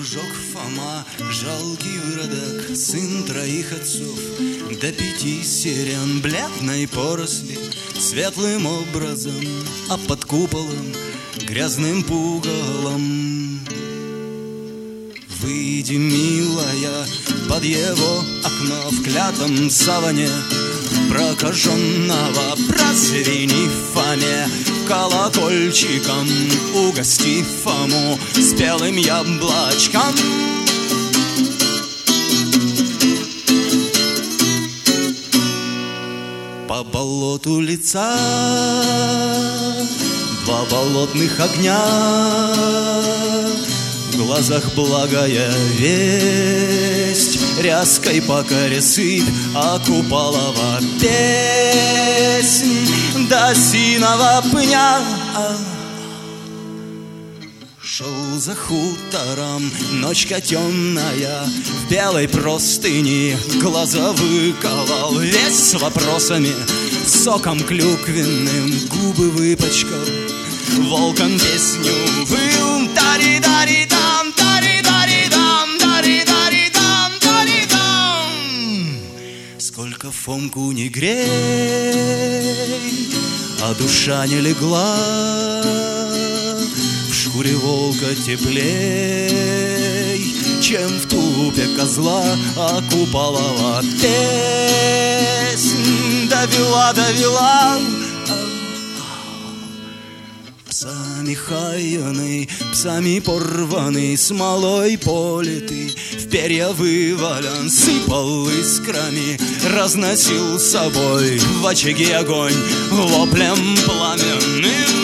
Дружок Фома, жалкий выродок, сын троих отцов, до 5 сирен бледной поросли, светлым образом, а под куполом грязным пугалом. Выйди, милая, под его окно в клятом саване прокаженного прозвени Фоме, колокольчиком угости Фому спелым яблочком. По болоту лица 2 болотных огня, в глазах благая весть, ряской по коре сыпь, а куполова песнь до синого пня. Шел за хутором ночка темная, в белой простыни глаза выколол, весь с вопросами, соком клюквенным губы выпачкал, волком песню выл. Тари-дари-дам, тари-дари-дам, тари-дари-дам, тари-дам. Сколько Фомку не грей, а душа не легла, в шкуре волка теплей, чем в тулупе козла, а куполова песнь довела, довела. Псами хаяный, псами порванный, смолой политый, в перья вывален, сыпал искрами, разносил с собой в очаге огонь воплем пламенным.